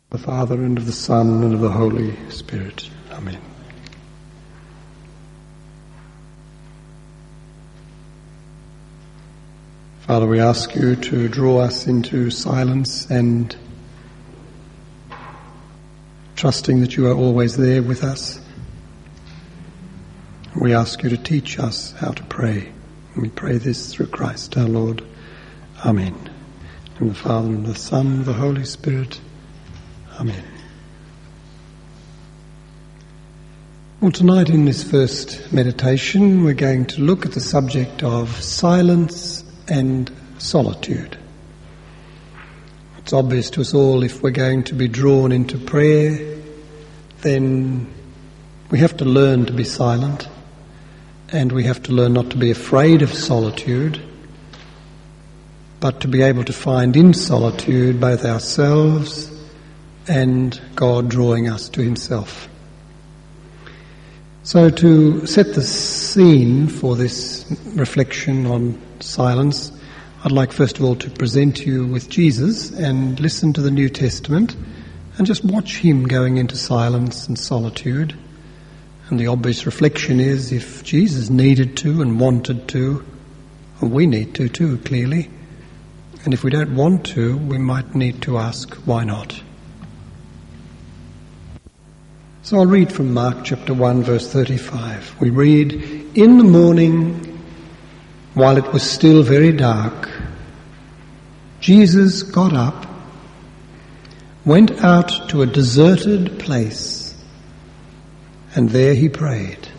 The Father, and of the Son, and of the Holy Spirit. Amen. Father, we ask you to draw us into silence and trusting that you are always there with us. We ask you to teach us how to pray. And we pray this through Christ our Lord. Amen. In the Father, and the Son, and the Holy Spirit. Amen. Well, tonight in this first meditation, we're going to look at the subject of silence and solitude. It's obvious to us all, if we're going to be drawn into prayer, then we have to learn to be silent, and we have to learn not to be afraid of solitude, but to be able to find in solitude both ourselves and God drawing us to himself. So to set the scene for this reflection on silence, I'd like first of all to present you with Jesus and listen to the New Testament and just watch him going into silence and solitude. And the obvious reflection is, if Jesus needed to and wanted to, well, we need to too, clearly. And if we don't want to, we might need to ask, why not? So I'll read from Mark chapter 1, verse 35. We read, "In the morning, while it was still very dark, Jesus got up, went out to a deserted place, and there he prayed."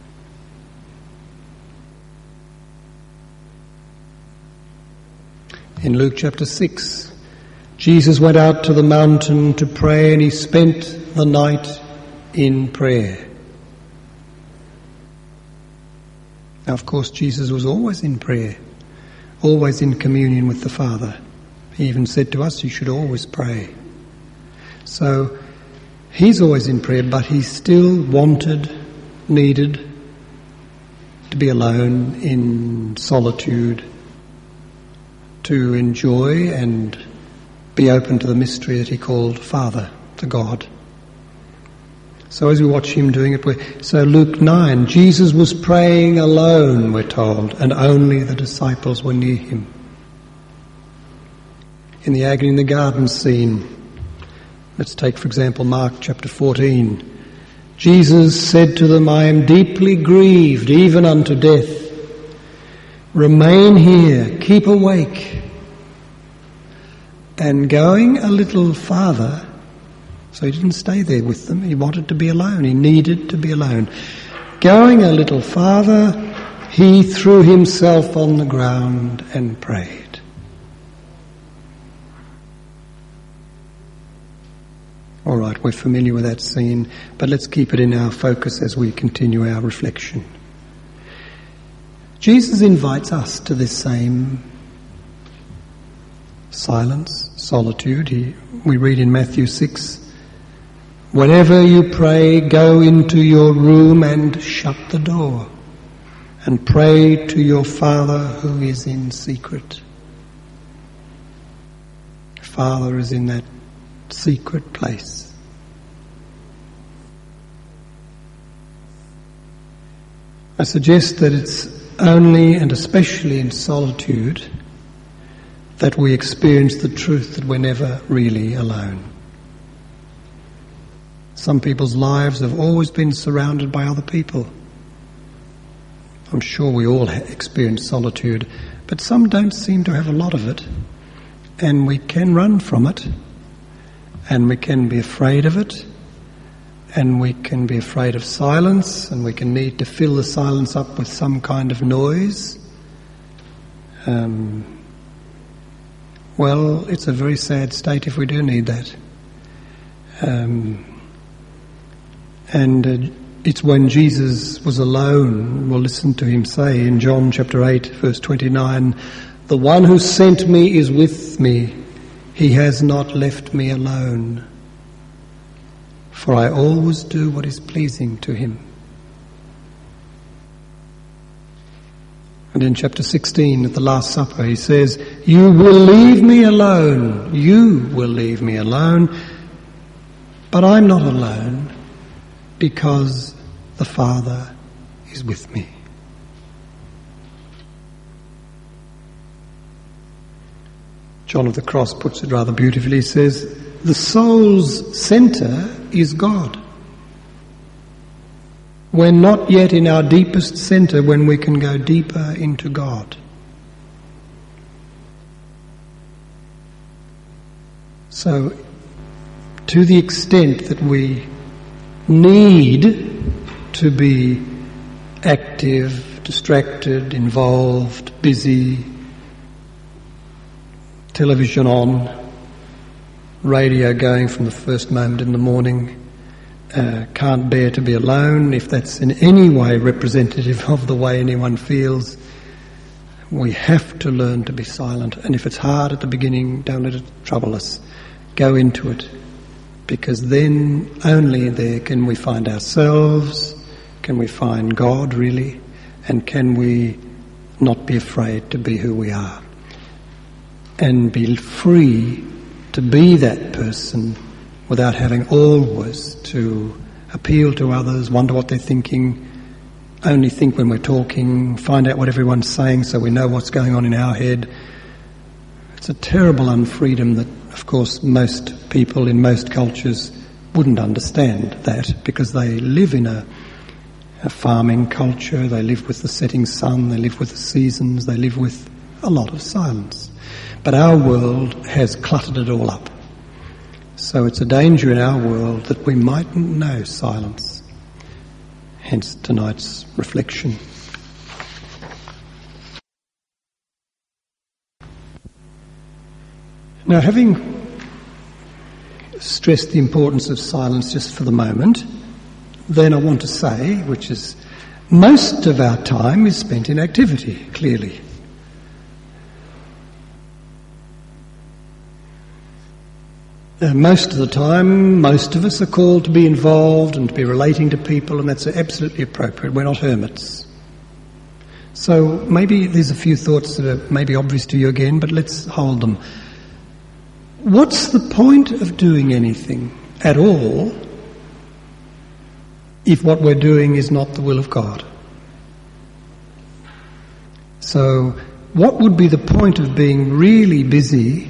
In Luke chapter 6, Jesus went out to the mountain to pray, and he spent the night in prayer. Now, of course, Jesus was always in prayer, always in communion with the Father. He even said to us, you should always pray. So, he's always in prayer, but he still needed to be alone in solitude, to enjoy and be open to the mystery that he called Father, to God. So as we watch him doing it, so Luke 9, Jesus was praying alone, we're told, and only the disciples were near him. In the agony in the garden scene, let's take, for example, Mark chapter 14. Jesus said to them, "I am deeply grieved, even unto death. Remain here, keep awake." And going a little farther, so he didn't stay there with them. He wanted to be alone. He needed to be alone. Going a little farther, he threw himself on the ground and prayed. All right, we're familiar with that scene, but let's keep it in our focus as we continue our reflection. Jesus invites us to this same silence, solitude. We read in Matthew 6, "Whenever you pray, go into your room and shut the door, and pray to your Father who is in secret." Father is in that secret place. I suggest that it's only and especially in solitude that we experience the truth that we're never really alone. Some people's lives have always been surrounded by other people. I'm sure we all experience solitude, but some don't seem to have a lot of it. And we can run from it, and we can be afraid of it, and we can be afraid of silence, and we can need to fill the silence up with some kind of noise. Well, it's a very sad state if we do need that. And it's when Jesus was alone, we'll listen to him say in John chapter 8, verse 29, "The one who sent me is with me. He has not left me alone. For I always do what is pleasing to him." And in chapter 16, at the Last Supper, he says, "You will leave me alone. You will leave me alone. But I'm not alone because the Father is with me. John of the Cross puts it rather beautifully. He says, the soul's centre is God. We're not yet in our deepest centre when we can go deeper into God. So, to the extent that we need to be active, distracted, involved, busy, television on, radio going from the first moment in the morning, can't bear to be alone, if that's in any way representative of the way anyone feels, we have to learn to be silent. And if it's hard at the beginning, don't let it trouble us. Go into it, because then only there can we find ourselves, can we find God really, and can we not be afraid to be who we are and be free to be that person without having always to appeal to others, wonder what they're thinking, only think when we're talking, find out what everyone's saying so we know what's going on in our head. It's a terrible unfreedom that, of course, most people in most cultures wouldn't understand that, because they live in a farming culture, they live with the setting sun, they live with the seasons, they live with a lot of silence. But our world has cluttered it all up. So it's a danger in our world that we mightn't know silence. Hence tonight's reflection. Now, having stressed the importance of silence just for the moment, then I want to say, which is, most of our time is spent in activity, clearly. Most of the time, most of us are called to be involved and to be relating to people, and that's absolutely appropriate. We're not hermits. So maybe there's a few thoughts that are maybe obvious to you again, but let's hold them. What's the point of doing anything at all if what we're doing is not the will of God? So what would be the point of being really busy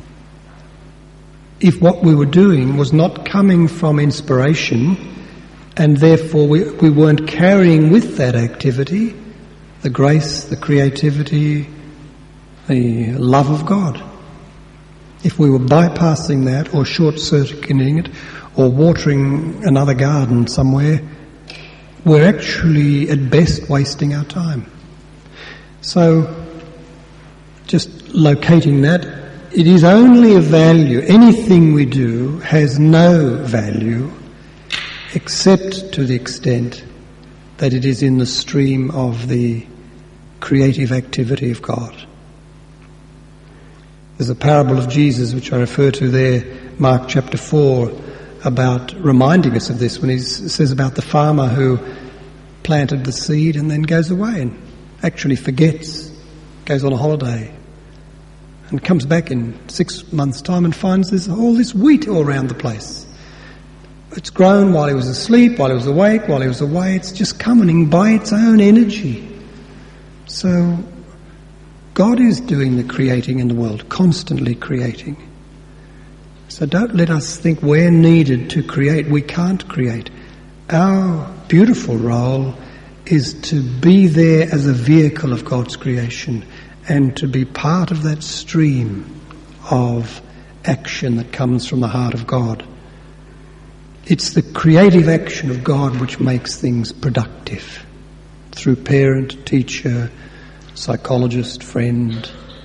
if what we were doing was not coming from inspiration, and therefore we weren't carrying with that activity the grace, the creativity, the love of God? If we were bypassing that or short-circuiting it or watering another garden somewhere, we're actually at best wasting our time. So just locating that, it is only of value, anything we do has no value except to the extent that it is in the stream of the creative activity of God. There's a parable of Jesus which I refer to there, Mark chapter 4, about reminding us of this, when he says about the farmer who planted the seed and then goes away and actually forgets, goes on a holiday, and comes back in 6 months' time and finds there's all this wheat all around the place. It's grown while he was asleep, while he was awake, while he was away. It's just coming by its own energy. So God is doing the creating in the world, constantly creating. So don't let us think we're needed to create. We can't create. Our beautiful role is to be there as a vehicle of God's creation and to be part of that stream of action that comes from the heart of God. It's the creative action of God which makes things productive through parent, teacher, psychologist, friend.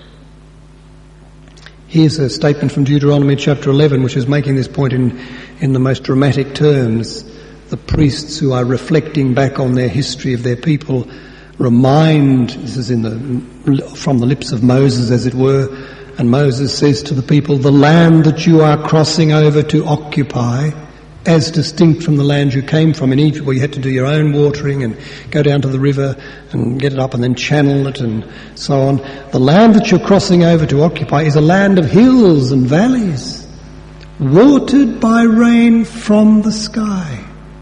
Here's a statement from Deuteronomy chapter 11 which is making this point in the most dramatic terms. The priests who are reflecting back on their history of their people remind, this is from the lips of Moses as it were, and Moses says to the people, the land that you are crossing over to occupy, as distinct from the land you came from in Egypt, where you had to do your own watering and go down to the river and get it up and then channel it and so on. The land that you're crossing over to occupy is a land of hills and valleys, watered by rain from the sky.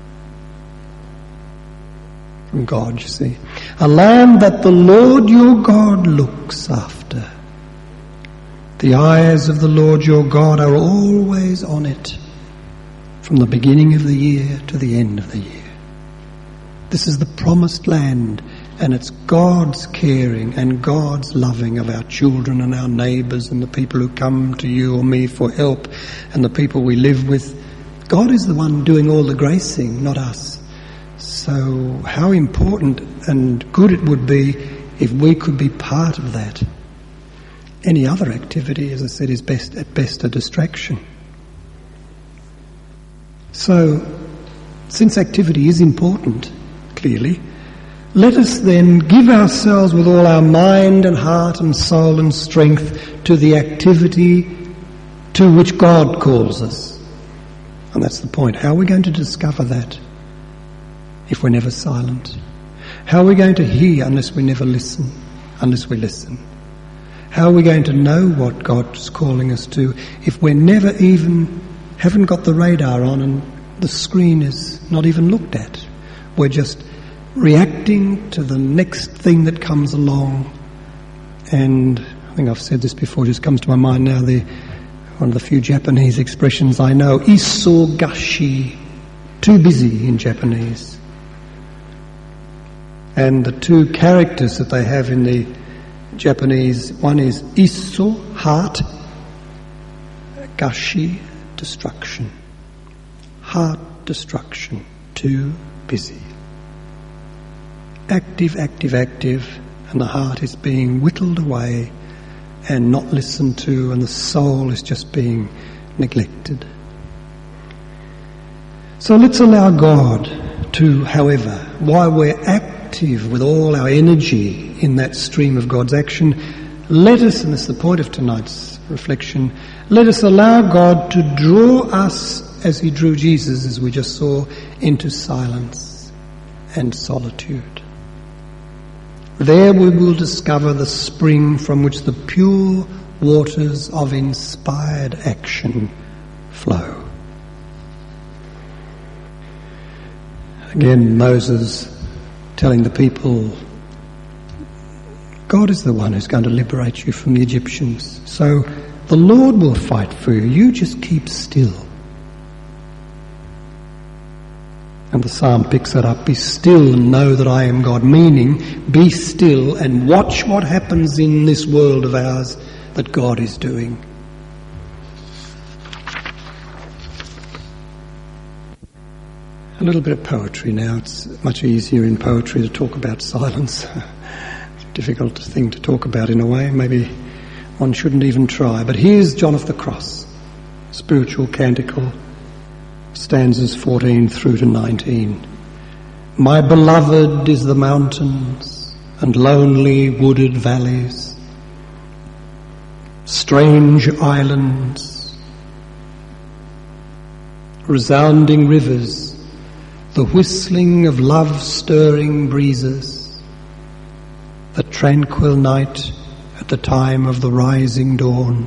From God, you see. A land that the Lord your God looks after. The eyes of the Lord your God are always on it, from the beginning of the year to the end of the year. This is the promised land, and it's God's caring and God's loving of our children and our neighbours and the people who come to you or me for help and the people we live with. God is the one doing all the gracing, not us. So how important and good it would be if we could be part of that. Any other activity, as I said, is at best a distraction. So, since activity is important, clearly, let us then give ourselves with all our mind and heart and soul and strength to the activity to which God calls us. And that's the point. How are we going to discover that if we're never silent? How are we going to hear unless we listen? How are we going to know what God's calling us to if we're never even haven't got the radar on and the screen is not even looked at? We're just reacting to the next thing that comes along. And I think I've said this before, just comes to my mind now, one of the few Japanese expressions I know, isogashi, too busy in Japanese. And the two characters that they have in the Japanese, one is iso, heart, gashi, destruction. Heart destruction, too busy. Active, and the heart is being whittled away and not listened to, and the soul is just being neglected. So let's allow God to, however, while we're active with all our energy in that stream of God's action, let us, and this is the point of tonight's reflection, let us allow God to draw us, as he drew Jesus, as we just saw, into silence and solitude. There we will discover the spring from which the pure waters of inspired action flow. Again, Moses telling the people, God is the one who's going to liberate you from the Egyptians. So the Lord will fight for you. You just keep still. And the psalm picks it up, be still and know that I am God, meaning be still and watch what happens in this world of ours that God is doing. A little bit of poetry now. It's much easier in poetry to talk about silence. It's a difficult thing to talk about in a way. Maybe one shouldn't even try. But here's John of the Cross, spiritual canticle, stanzas 14 through to 19. My beloved is the mountains and lonely wooded valleys, strange islands, resounding rivers, the whistling of love-stirring breezes, the tranquil night at the time of the rising dawn,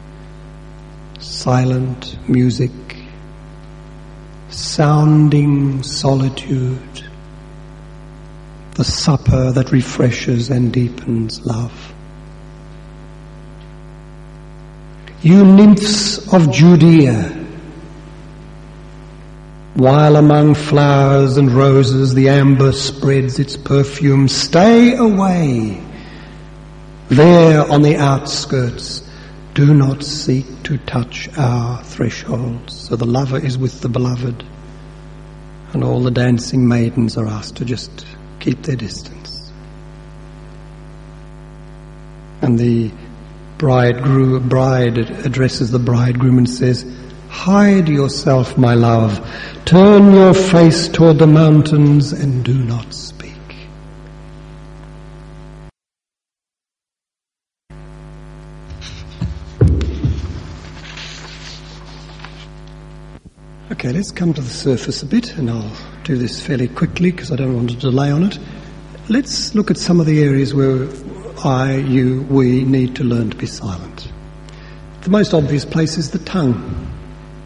silent music, sounding solitude, the supper that refreshes and deepens love. You nymphs of Judea, while among flowers and roses the amber spreads its perfume, stay away. There on the outskirts, do not seek to touch our thresholds. So the lover is with the beloved, and all the dancing maidens are asked to just keep their distance. And the bride addresses the bridegroom and says, hide yourself, my love, turn your face toward the mountains and do not speak. Okay, let's come to the surface a bit, and I'll do this fairly quickly because I don't want to delay on it. Let's look at some of the areas where we need to learn to be silent. The most obvious place is the tongue.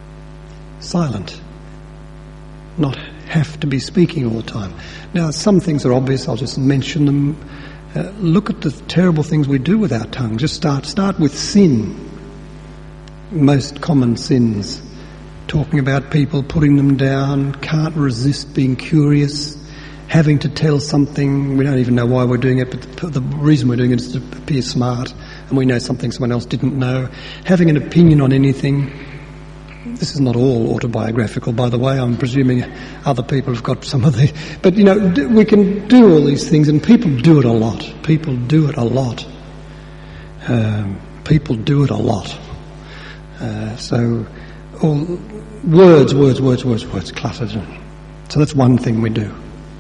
silent, not have to be speaking all the time. Now, some things are obvious. I'll just mention them. Look at the terrible things we do with our tongue. Just start with sin. Most common sins. Talking about people, putting them down, can't resist being curious, having to tell something. We don't even know why we're doing it, but the reason we're doing it is to appear smart, and we know something someone else didn't know. Having an opinion on anything. This is not all autobiographical, by the way. I'm presuming other people have got some of the... But, we can do all these things, and people do it a lot. People do it a lot. So, all words, cluttered. So that's one thing we do.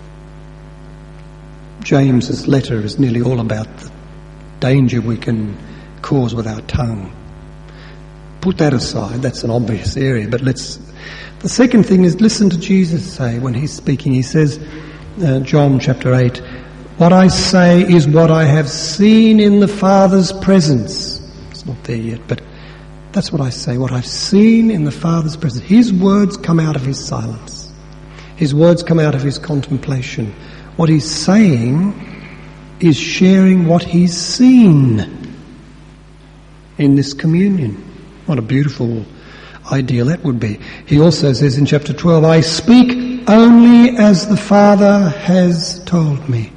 James's letter is nearly all about the danger we can cause with our tongue. Put that aside, that's an obvious area, but the second thing is listen to Jesus say when he's speaking. He says, John chapter 8, what I say is what I have seen in the Father's presence. It's not there yet, but that's what I say, what I've seen in the Father's presence. His words come out of his silence. His words come out of his contemplation. What he's saying is sharing what he's seen in this communion. What a beautiful ideal that would be. He also says in chapter 12, I speak only as the Father has told me.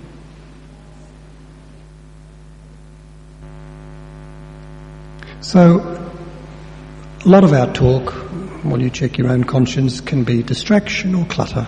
So, a lot of our talk, while you check your own conscience, can be distraction or clutter.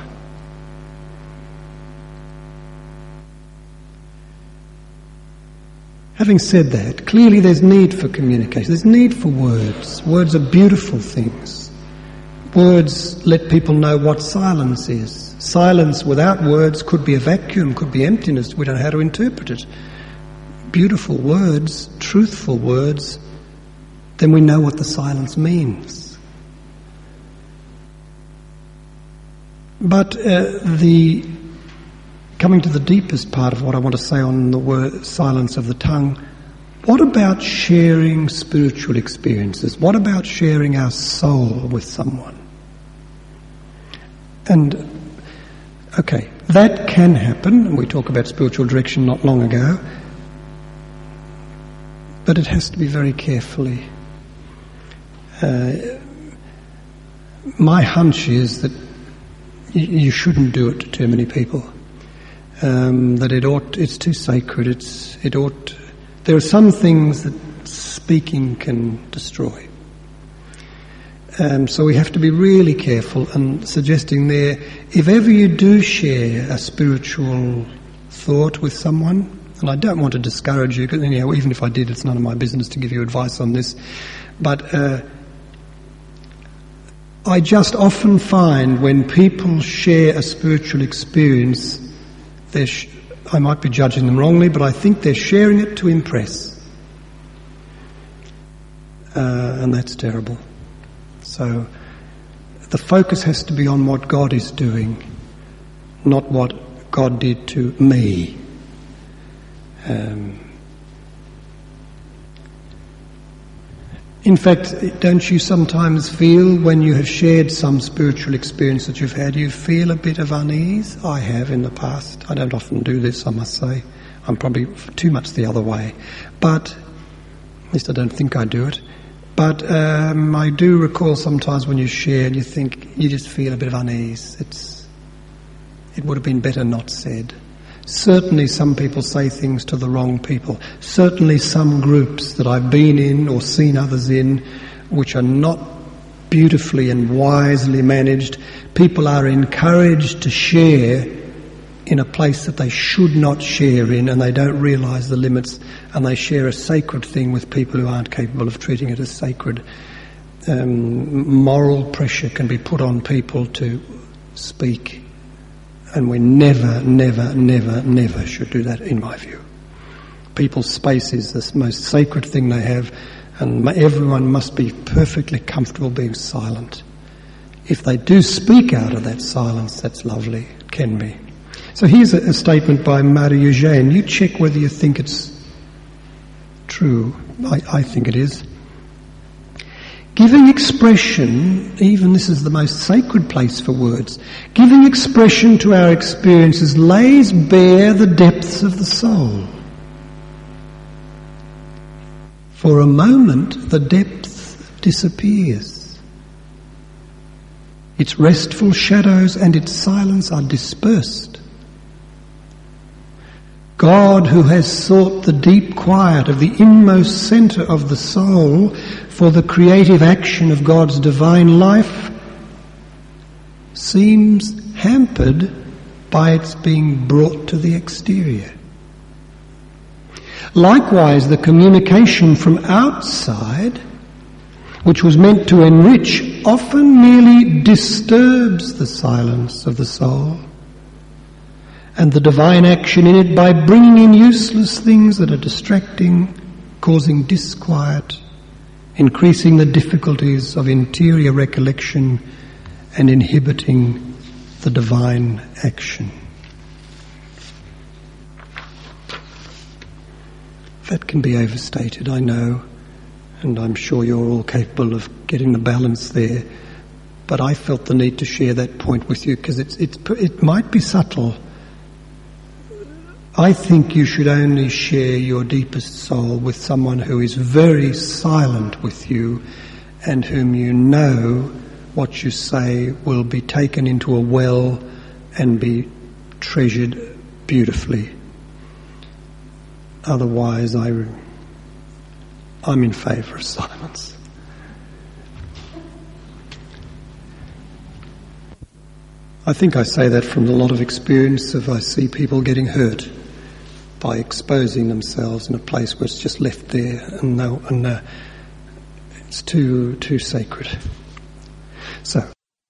Having said that, clearly there's need for communication. There's need for words. Words are beautiful things. Words let people know what silence is. Silence without words could be a vacuum, could be emptiness. We don't know how to interpret it. Beautiful words, truthful words, then we know what the silence means. But coming to the deepest part of what I want to say on the word silence of the tongue, what about sharing spiritual experiences? What about sharing our soul with someone? And, okay, that can happen, and we talked about spiritual direction not long ago, but it has to be very carefully. My hunch is that you shouldn't do it to too many people. That it's too sacred. There are some things that speaking can destroy. So we have to be really careful, and suggesting there, if ever you do share a spiritual thought with someone, and I don't want to discourage you, because even if I did, it's none of my business to give you advice on this, but I just often find when people share a spiritual experience, I might be judging them wrongly, but I think they're sharing it to impress. And that's terrible. So the focus has to be on what God is doing, not what God did to me. In fact, don't you sometimes feel when you have shared some spiritual experience that you've had, you feel a bit of unease? I have in the past. I don't often do this, I must say. I'm probably too much the other way. But, at least I don't think I do it. But I do recall sometimes when you share and you think, you just feel a bit of unease. It would have been better not said. Certainly some people say things to the wrong people. Certainly some groups that I've been in or seen others in which are not beautifully and wisely managed, people are encouraged to share in a place that they should not share in, and they don't realise the limits, and they share a sacred thing with people who aren't capable of treating it as sacred. Moral pressure can be put on people to speak. And we never should do that, in my view. People's space is the most sacred thing they have, and everyone must be perfectly comfortable being silent. If they do speak out of that silence, that's lovely. It can be. So here's a statement by Marie Eugène. You check whether you think it's true. I think it is. Giving expression, even this is the most sacred place for words, giving expression to our experiences lays bare the depths of the soul. For a moment, the depth disappears. Its restful shadows and its silence are dispersed. God, who has sought the deep quiet of the inmost centre of the soul for the creative action of God's divine life, seems hampered by its being brought to the exterior. Likewise, the communication from outside, which was meant to enrich, often merely disturbs the silence of the soul and the divine action in it by bringing in useless things that are distracting, causing disquiet, increasing the difficulties of interior recollection and inhibiting the divine action. That can be overstated, I know, and I'm sure you're all capable of getting the balance there, but I felt the need to share that point with you because it might be subtle. I think you should only share your deepest soul with someone who is very silent with you and whom you know what you say will be taken into a well and be treasured beautifully. Otherwise, I'm in favour of silence. I think I say that from a lot of experience if I see people getting hurt by exposing themselves in a place where it's just left there and it's too sacred. So,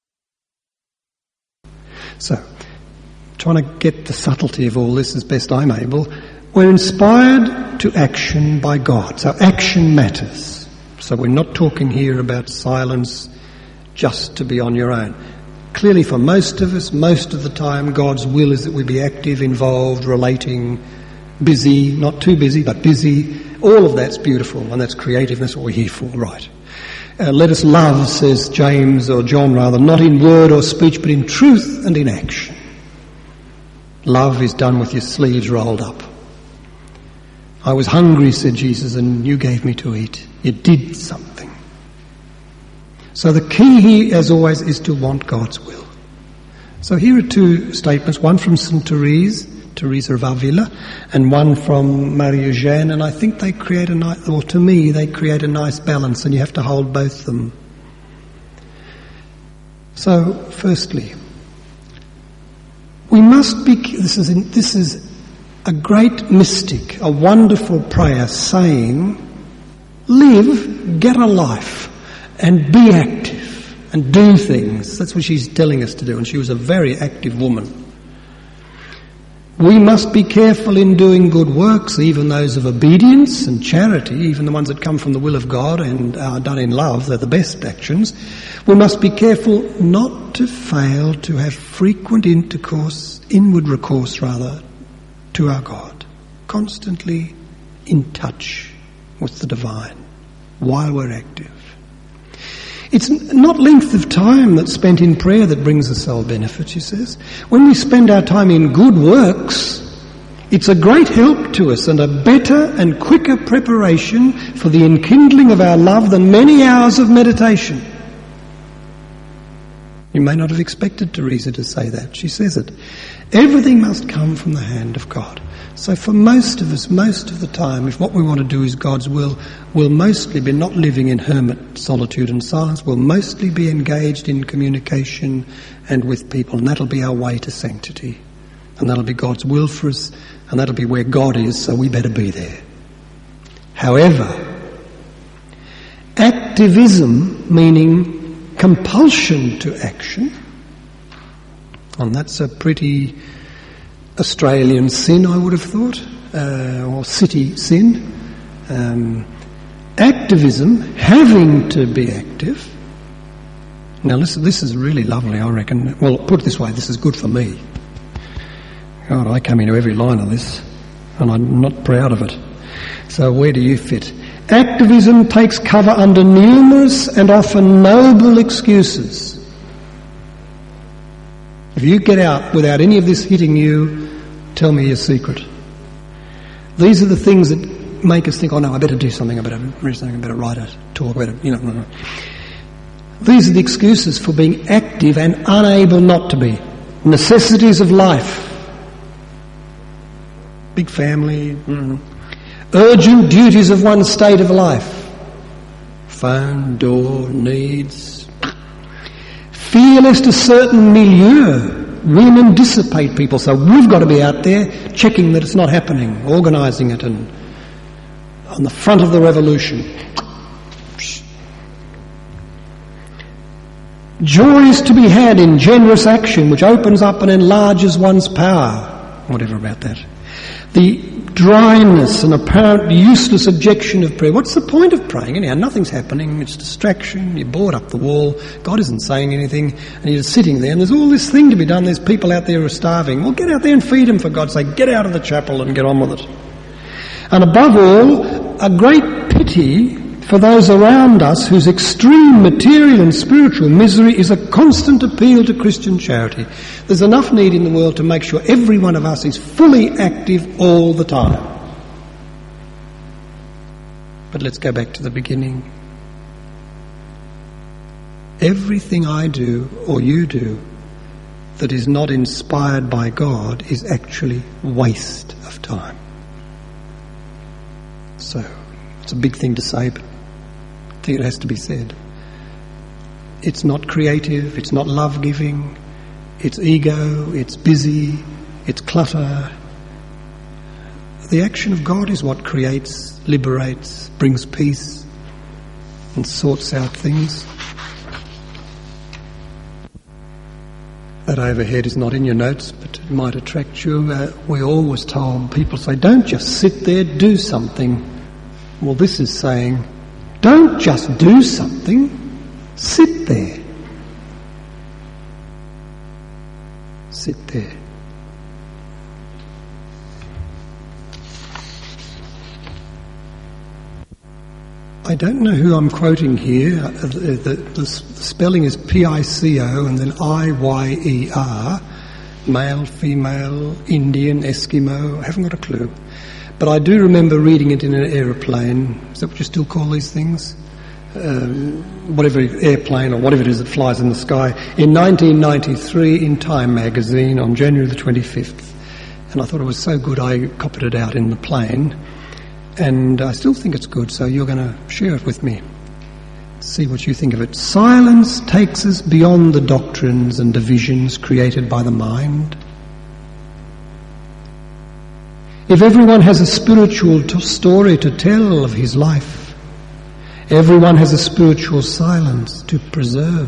trying to get the subtlety of all this as best I'm able, we're inspired to action by God. So action matters. So we're not talking here about silence just to be on your own. Clearly for most of us, most of the time, God's will is that we be active, involved, relating, busy, not too busy, but busy. All of that's beautiful, and that's creativeness, what we're here for, right. Let us love, says James, or John rather, not in word or speech, but in truth and in action. Love is done with your sleeves rolled up. I was hungry, said Jesus, and you gave me to eat. You did something. So the key here, as always, is to want God's will. So here are two statements, one from St. Teresa of Avila, and one from Maria Jeanne, and I think they create to me, they create a nice balance, and you have to hold both of them. So, firstly, we must be, this is a great mystic, a wonderful prayer saying, live, get a life, and be active, and do things. That's what she's telling us to do, and she was a very active woman. We must be careful in doing good works, even those of obedience and charity, even the ones that come from the will of God and are done in love, they're the best actions. We must be careful not to fail to have frequent inward recourse to our God, constantly in touch with the divine while we're active. It's not length of time that's spent in prayer that brings the soul benefit, she says. When we spend our time in good works, it's a great help to us and a better and quicker preparation for the enkindling of our love than many hours of meditation. You may not have expected Teresa to say that. She says it. Everything must come from the hand of God. So for most of us, most of the time, if what we want to do is God's will, we'll mostly be not living in hermit solitude and silence. We'll mostly be engaged in communication and with people, and that'll be our way to sanctity. And that'll be God's will for us, and that'll be where God is, so we better be there. However, activism, meaning compulsion to action, and that's a pretty Australian sin, I would have thought, or city sin. Activism, having to be active. Now listen, this is really lovely, I reckon. Well, put it this way, this is good for me. God, I come into every line of this, and I'm not proud of it. So where do you fit? Activism takes cover under numerous and often noble excuses. If you get out without any of this hitting you, tell me your secret. These are the things that make us think, oh no, I better do something, I better read something, I better write a talk, I better, no. These are the excuses for being active and unable not to be. Necessities of life. Big family. Urgent duties of one's state of life. Phone, door, needs. Fear lest a certain milieu win and dissipate people. So we've got to be out there checking that it's not happening, organising it and on the front of the revolution. Joy is to be had in generous action which opens up and enlarges one's power. Whatever about that. The dryness and apparent useless objection of prayer. What's the point of praying? Anyhow, nothing's happening. It's distraction. You're bored up the wall. God isn't saying anything. And you're sitting there and there's all this thing to be done. There's people out there who are starving. Well, get out there and feed them, for God's sake. Get out of the chapel and get on with it. And above all, a great pity for those around us whose extreme material and spiritual misery is a constant appeal to Christian charity. There's enough need in the world to make sure every one of us is fully active all the time. But let's go back to the beginning. Everything I do or you do that is not inspired by God is actually waste of time. So, it's a big thing to say, but I think it has to be said. It's not creative, it's not love-giving, it's ego, it's busy, it's clutter. The action of God is what creates, liberates, brings peace and sorts out things. That overhead is not in your notes, but it might attract you. We always told people, say, don't just sit there, do something. Well, this is saying, don't just do something, sit there. Sit there. I don't know who I'm quoting here. The spelling is P-I-C-O and then I-Y-E-R. Male, female, Indian, Eskimo. I haven't got a clue. But I do remember reading it in an aeroplane. Is that what you still call these things? Whatever, airplane or whatever it is that flies in the sky. In 1993 in Time magazine on January the 25th. And I thought it was so good I copied it out in the plane. And I still think it's good, so you're going to share it with me. See what you think of it. Silence takes us beyond the doctrines and divisions created by the mind. If everyone has a spiritual story to tell of his life, everyone has a spiritual silence to preserve.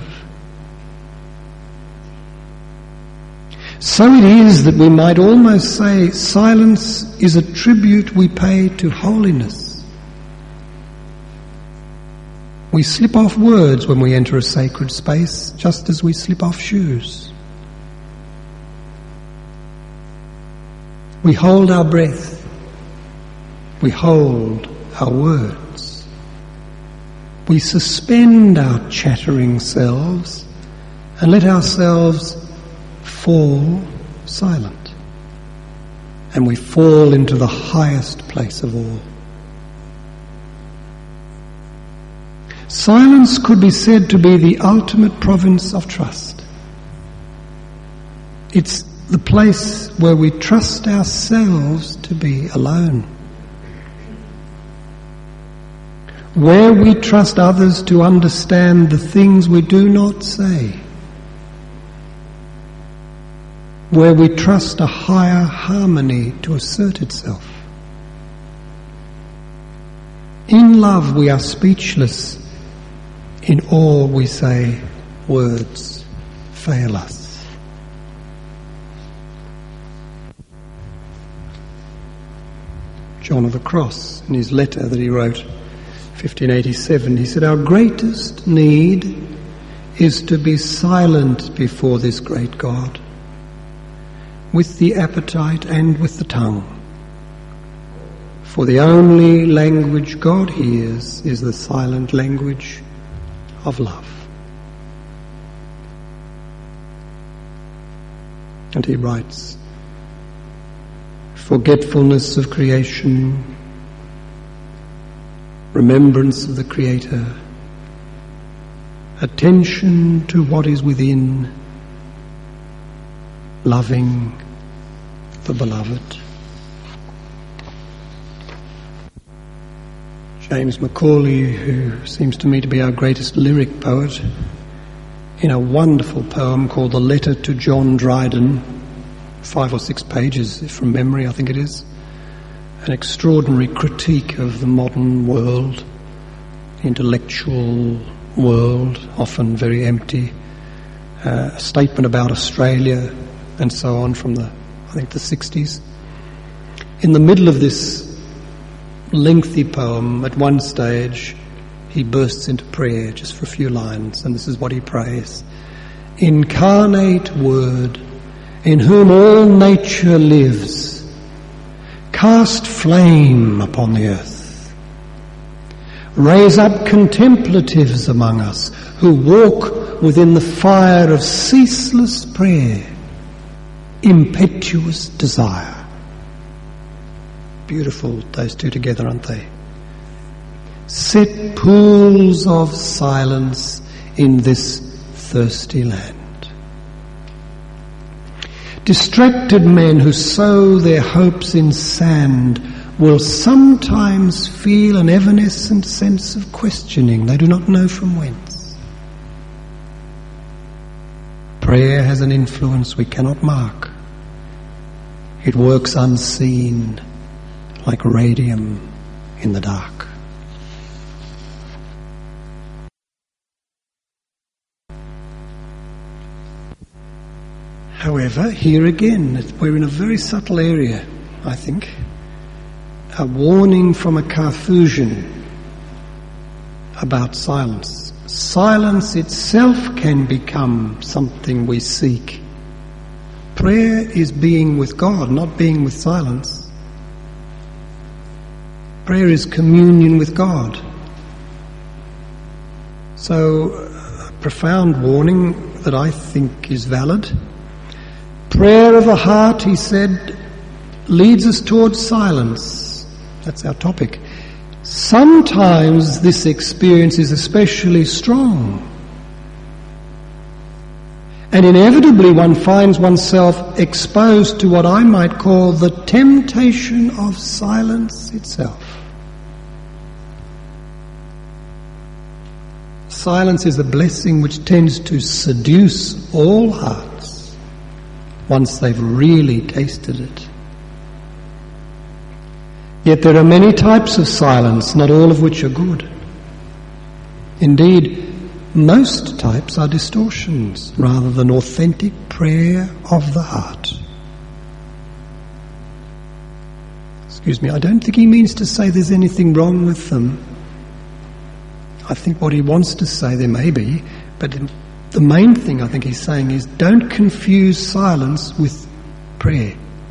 So it is that we might almost say silence is a tribute we pay to holiness. We slip off words when we enter a sacred space, just as we slip off shoes. We hold our breath. We hold our words. We suspend our chattering selves and let ourselves fall silent. And we fall into the highest place of all. Silence could be said to be the ultimate province of trust. It's the place where we trust ourselves to be alone. Where we trust others to understand the things we do not say. Where we trust a higher harmony to assert itself. In love we are speechless. In awe we say, words fail us. John of the Cross, in his letter that he wrote, 1587, he said, our greatest need is to be silent before this great God, with the appetite and with the tongue. For the only language God hears is the silent language of love. And he writes, forgetfulness of creation, remembrance of the Creator, attention to what is within, loving the beloved. James Macaulay, who seems to me to be our greatest lyric poet, in a wonderful poem called The Letter to John Dryden, 5 or 6 pages from memory I think it is, an extraordinary critique of the modern world, intellectual world, often very empty, a statement about Australia and so on from the 60s. In the middle of this lengthy poem, at one stage, he bursts into prayer just for a few lines, and this is what he prays. Incarnate Word, in whom all nature lives, cast flame upon the earth. Raise up contemplatives among us who walk within the fire of ceaseless prayer, impetuous desire. Beautiful, those two together, aren't they? Set pools of silence in this thirsty land. Distracted men who sow their hopes in sand will sometimes feel an evanescent sense of questioning. They do not know from whence. Prayer has an influence we cannot mark. It works unseen, like radium in the dark. However, here again, we're in a very subtle area, I think. A warning from a Carthusian about silence. Silence itself can become something we seek. Prayer is being with God, not being with silence. Prayer is communion with God. So, a profound warning that I think is valid. Prayer of the heart, he said, leads us towards silence. That's our topic. Sometimes this experience is especially strong. And inevitably one finds oneself exposed to what I might call the temptation of silence itself. Silence is a blessing which tends to seduce all hearts once they've really tasted it. Yet there are many types of silence, not all of which are good. Indeed, most types are distortions rather than authentic prayer of the heart. Excuse me, I don't think he means to say there's anything wrong with them. I think what he wants to say, there may be, but the main thing I think he's saying is don't confuse silence with prayer.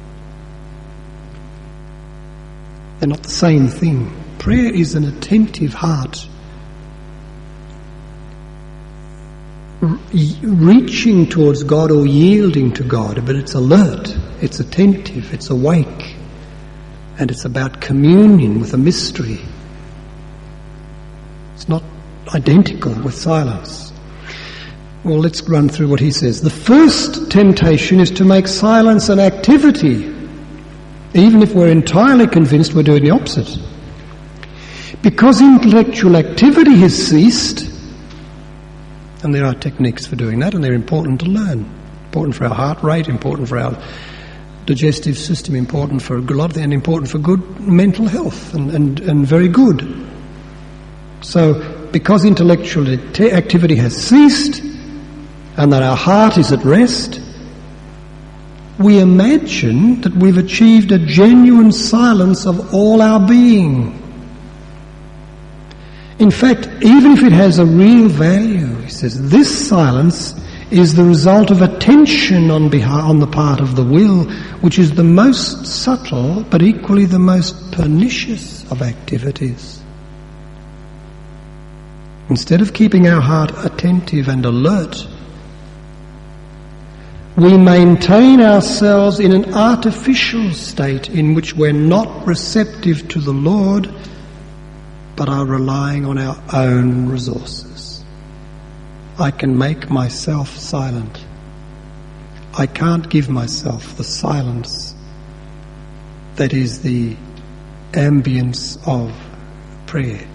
They're not the same thing. Prayer is an attentive heart, reaching towards God or yielding to God, but it's alert, it's attentive, it's awake, and it's about communion with a mystery. It's not identical with silence. Well, let's run through what he says. The first temptation is to make silence an activity, even if we're entirely convinced we're doing the opposite. Because intellectual activity has ceased, and there are techniques for doing that, and they're important to learn. Important for our heart rate, important for our digestive system, important for a lot, and important for good mental health, and very good. So, because intellectual activity has ceased, and that our heart is at rest, we imagine that we've achieved a genuine silence of all our being. In fact, even if it has a real value, he says, this silence is the result of attention on the part of the will, which is the most subtle but equally the most pernicious of activities. Instead of keeping our heart attentive and alert, we maintain ourselves in an artificial state in which we're not receptive to the Lord, but are relying on our own resources. I can make myself silent. I can't give myself the silence that is the ambience of prayer.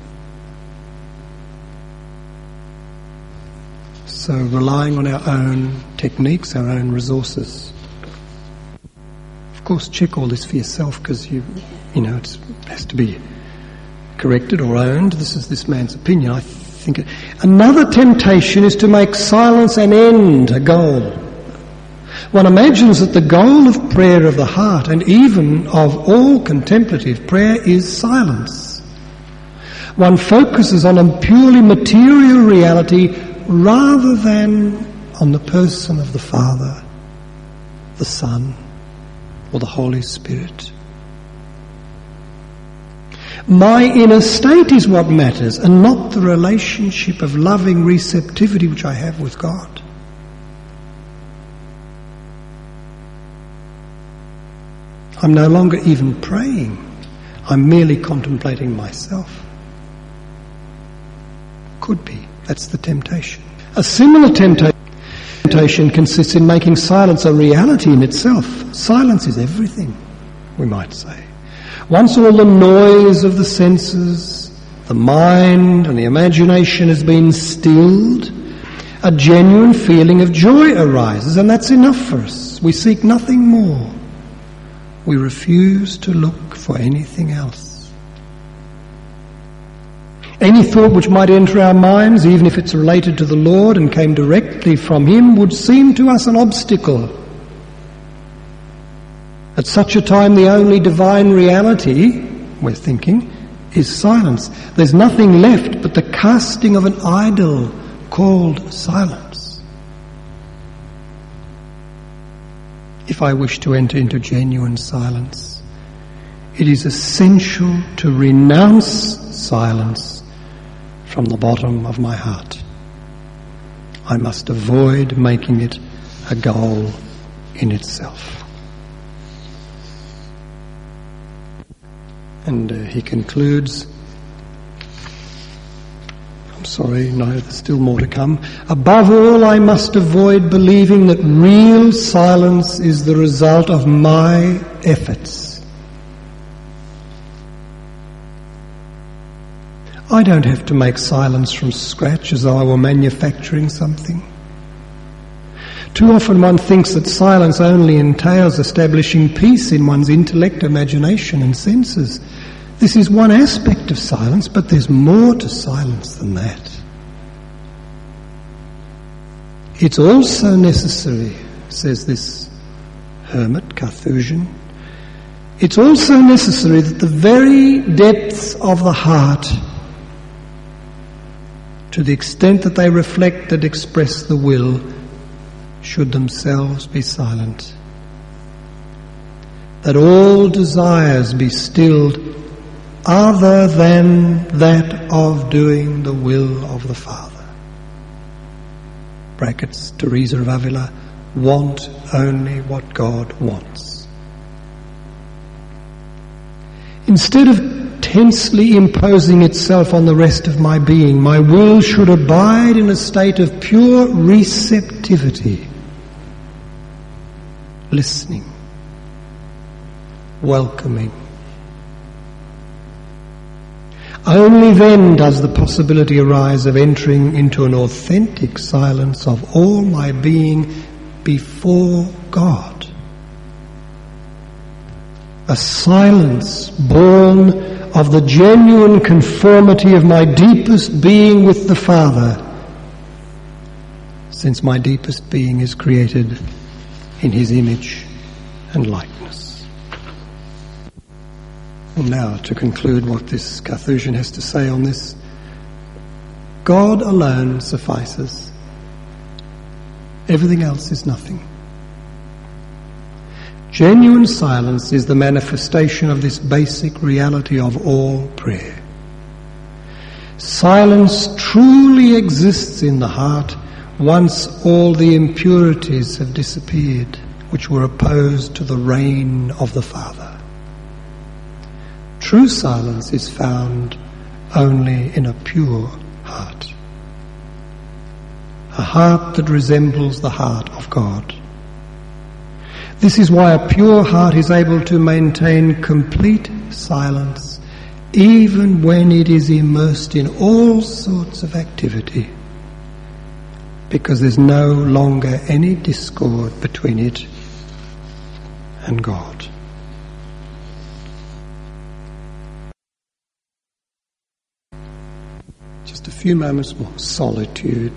So relying on our own techniques, our own resources. Of course, check all this for yourself, because it has to be corrected or owned. This is this man's opinion. I think another temptation is to make silence an end, a goal. One imagines that the goal of prayer of the heart, and even of all contemplative prayer, is silence. One focuses on a purely material reality rather than on the person of the Father, the Son, or the Holy Spirit. My inner state is what matters, and not the relationship of loving receptivity which I have with God. I'm no longer even praying. I'm merely contemplating myself. Could be. That's the temptation. A similar temptation consists in making silence a reality in itself. Silence is everything, we might say. Once all the noise of the senses, the mind and the imagination has been stilled, a genuine feeling of joy arises, and that's enough for us. We seek nothing more. We refuse to look for anything else. Any thought which might enter our minds, even if it's related to the Lord and came directly from Him, would seem to us an obstacle. At such a time, the only divine reality, we're thinking, is silence. There's nothing left but the casting of an idol called silence. If I wish to enter into genuine silence, it is essential to renounce silence from the bottom of my heart. I must avoid making it a goal in itself. And he concludes, there's still more to come. Above all, I must avoid believing that real silence is the result of my efforts. I don't have to make silence from scratch as though I were manufacturing something. Too often one thinks that silence only entails establishing peace in one's intellect, imagination and senses. This is one aspect of silence, but there's more to silence than that. It's also necessary, says this hermit, Carthusian, it's also necessary that the very depths of the heart, to the extent that they reflect and express the will, should themselves be silent. That all desires be stilled other than that of doing the will of the Father. Brackets, Teresa of Avila, want only what God wants. Instead of tensely imposing itself on the rest of my being, my will should abide in a state of pure receptivity, listening, welcoming. Only then does the possibility arise of entering into an authentic silence of all my being before God. A silence born of the genuine conformity of my deepest being with the Father, since my deepest being is created in His image and likeness. And now, to conclude what this Carthusian has to say on this, God alone suffices. Everything else is nothing. Genuine silence is the manifestation of this basic reality of all prayer. Silence truly exists in the heart once all the impurities have disappeared, which were opposed to the reign of the Father. True silence is found only in a pure heart. A heart that resembles the heart of God. This is why a pure heart is able to maintain complete silence even when it is immersed in all sorts of activity, because there's no longer any discord between it and God. Just a few moments more. Solitude.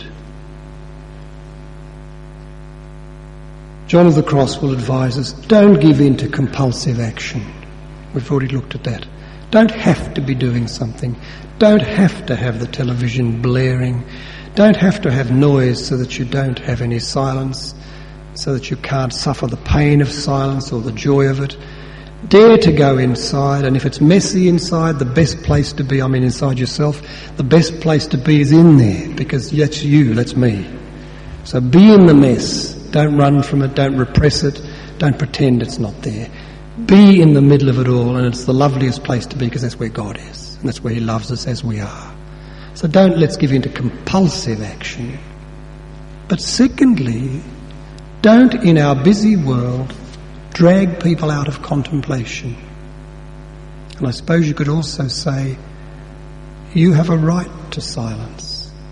John of the Cross will advise us, don't give in to compulsive action. We've already looked at that. Don't have to be doing something. Don't have to have the television blaring. Don't have to have noise so that you don't have any silence, so that you can't suffer the pain of silence or the joy of it. Dare to go inside, and if it's messy inside, the best place to be, inside yourself, the best place to be is in there, because that's you, that's me. So be in the mess. Don't run from it, don't repress it, don't pretend it's not there. Be in the middle of it all, and it's the loveliest place to be, because that's where God is, and that's where He loves us as we are. So let's give in to compulsive action. But secondly, don't in our busy world drag people out of contemplation. And I suppose you could also say, you have a right to silence.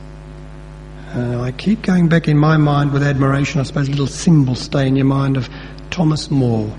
I keep going back in my mind with admiration, I suppose a little symbol stay in your mind, of Thomas More,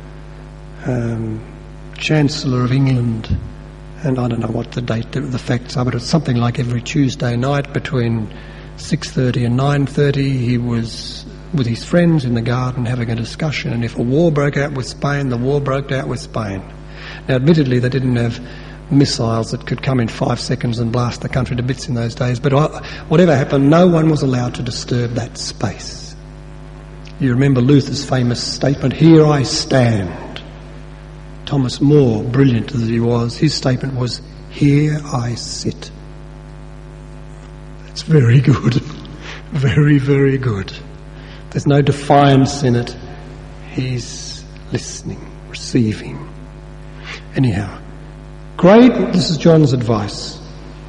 Chancellor of England, and I don't know what the facts are, but it's something like every Tuesday night between 6:30 and 9:30 he was with his friends in the garden having a discussion, and if a war broke out with Spain, the war broke out with Spain. Now admittedly they didn't have missiles that could come in 5 seconds and blast the country to bits in those days, but whatever happened, no one was allowed to disturb that space. You remember Luther's famous statement, "Here I stand." Thomas More, brilliant as he was, his statement was, "Here I sit." That's very good. Very, very good. There's no defiance in it. He's listening, receiving. Anyhow, this is John's advice.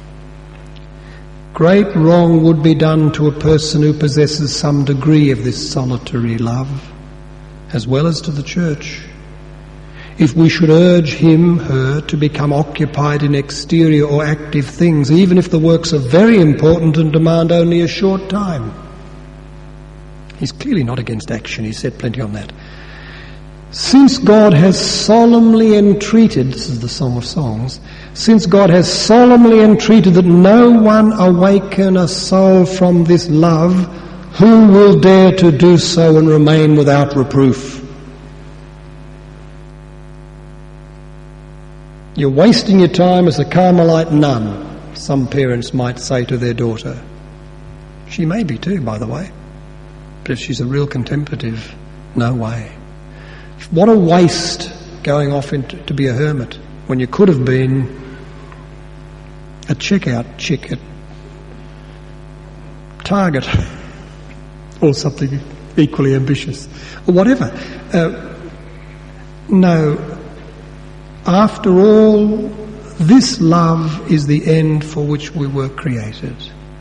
Great wrong would be done to a person who possesses some degree of this solitary love, as well as to the church, if we should urge him, her, to become occupied in exterior or active things, even if the works are very important and demand only a short time. He's clearly not against action, he said plenty on that. Since God has solemnly entreated, this is the Song of Songs, since God has solemnly entreated that no one awaken a soul from this love, who will dare to do so and remain without reproof? You're wasting your time as a Carmelite nun, some parents might say to their daughter. She may be too, by the way. But if she's a real contemplative, no way. What a waste going off to be a hermit when you could have been a checkout chick at Target or something equally ambitious or whatever. No. After all, this love is the end for which we were created.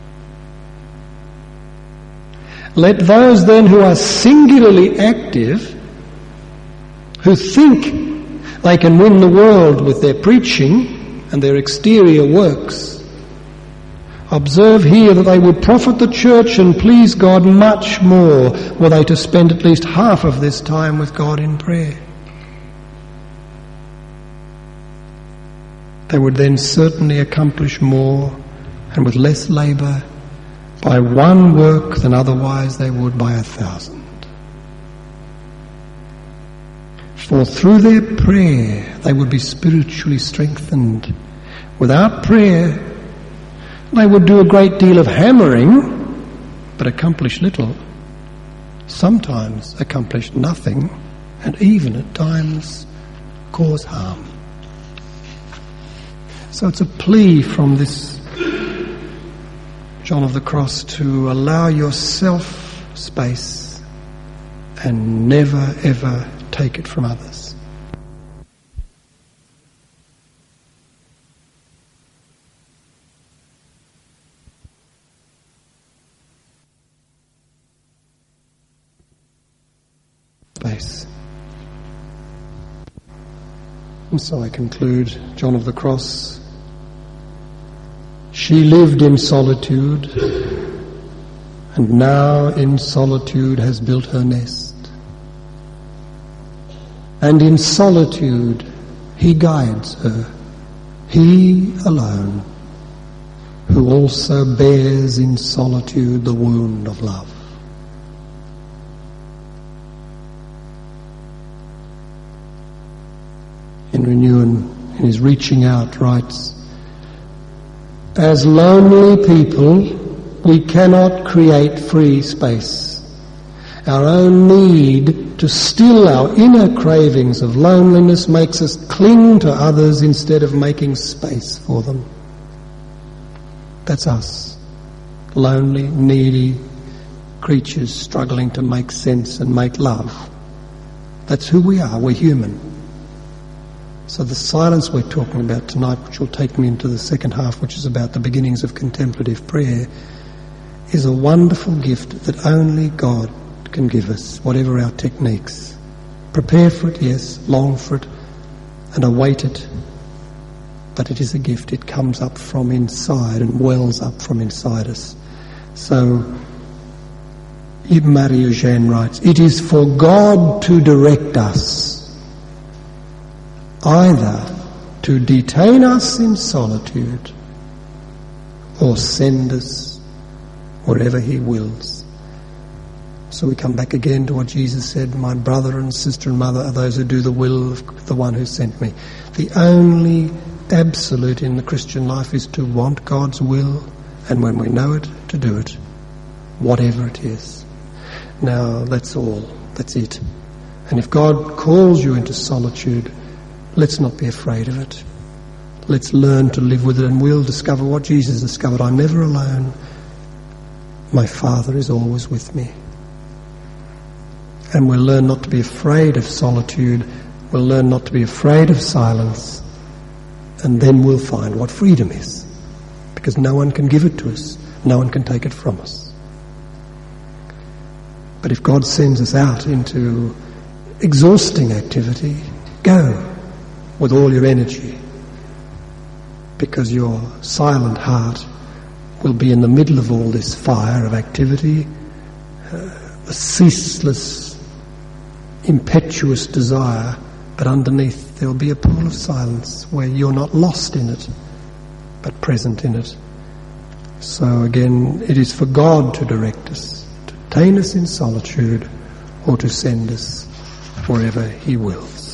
Let those then who are singularly active, who think they can win the world with their preaching and their exterior works, observe here that they would profit the church and please God much more were they to spend at least half of this time with God in prayer. They would then certainly accomplish more and with less labour by one work than otherwise they would by 1,000. For through their prayer they would be spiritually strengthened. Without prayer they would do a great deal of hammering but accomplish little. sometimes accomplish nothing, and even at times cause harm. So it's a plea from this John of the Cross to allow yourself space and never ever take it from others. Space. And so I conclude, John of the Cross. She lived in solitude, and now in solitude has built her nest. And in solitude he guides her, he alone, who also bears in solitude the wound of love. Henry Nouwen, in his Reaching Out, writes, "As lonely people, we cannot create free space. Our own need to still our inner cravings of loneliness makes us cling to others instead of making space for them." That's us, lonely, needy creatures struggling to make sense and make love. That's who we are, we're human. So the silence we're talking about tonight, which will take me into the second half, which is about the beginnings of contemplative prayer, is a wonderful gift that only God can give us, whatever our techniques. Prepare for it, yes, long for it, and await it. But it is a gift. It comes up from inside and wells up from inside us. So Marie Eugène writes, "It is for God to direct us, either to detain us in solitude or send us wherever he wills." So we come back again to what Jesus said, "My brother and sister and mother are those who do the will of the one who sent me." The only absolute in the Christian life is to want God's will, and when we know it, to do it, whatever it is. Now, that's all. That's it. And if God calls you into solitude, let's not be afraid of it. Let's learn to live with it, and we'll discover what Jesus discovered. I'm never alone. My Father is always with me. And we'll learn not to be afraid of solitude. We'll learn not to be afraid of silence. And then we'll find what freedom is. Because no one can give it to us. No one can take it from us. But if God sends us out into exhausting activity, go with all your energy, because your silent heart will be in the middle of all this fire of activity, a ceaseless, impetuous desire, but underneath there will be a pool of silence where you're not lost in it, but present in it. So again, it is for God to direct us, to detain us in solitude, or to send us wherever he wills.